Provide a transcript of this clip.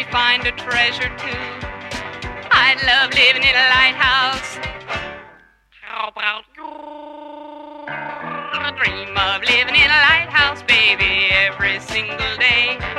find a treasure too. I'd love living in a lighthouse. How about you? I dream of living in a lighthouse, baby, every single day.